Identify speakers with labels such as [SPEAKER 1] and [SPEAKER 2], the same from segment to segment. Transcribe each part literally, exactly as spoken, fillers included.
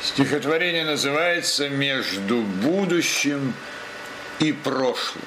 [SPEAKER 1] Стихотворение называется «Между будущим и прошлым».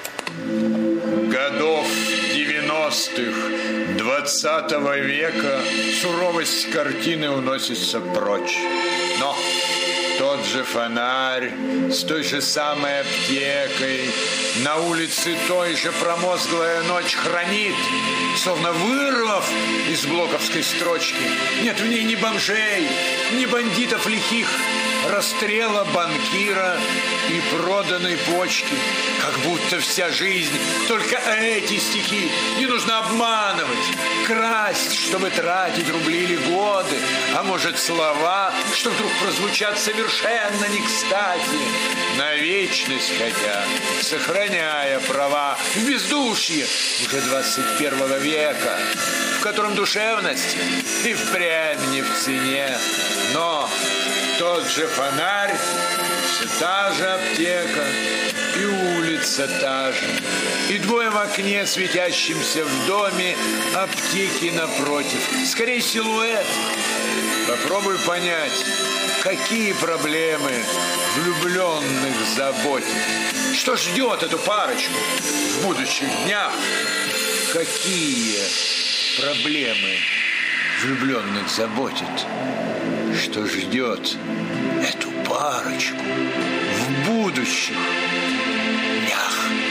[SPEAKER 1] Годов девяностых двадцатого века суровость картины уносится прочь. Но тот же фонарь с той же самой аптекой на улице той же промозглая ночь хранит, словно вырвав из блоковской строчки. Нет в ней ни бомжей, ни бандитов лихих, расстрела банкира и проданной почки. Как будто вся жизнь только эти стихи. Не нужно обманывать, красть, чтобы тратить рубли или годы, а может слова, что вдруг прозвучат совершенно не кстати. На вечность хотя, сохраняя права в бездушье уже двадцать первого века, в котором душевность и впрямь не в цене. Но тот же фонарь, все та же аптека, и улица та же, и двое в окне, светящимся в доме, аптеки напротив. Скорее силуэт. Попробуй понять, какие проблемы влюбленных заботят. Что ждет эту парочку в будущих днях? Какие проблемы влюбленных заботят? Что ждет эту парочку в будущих днях?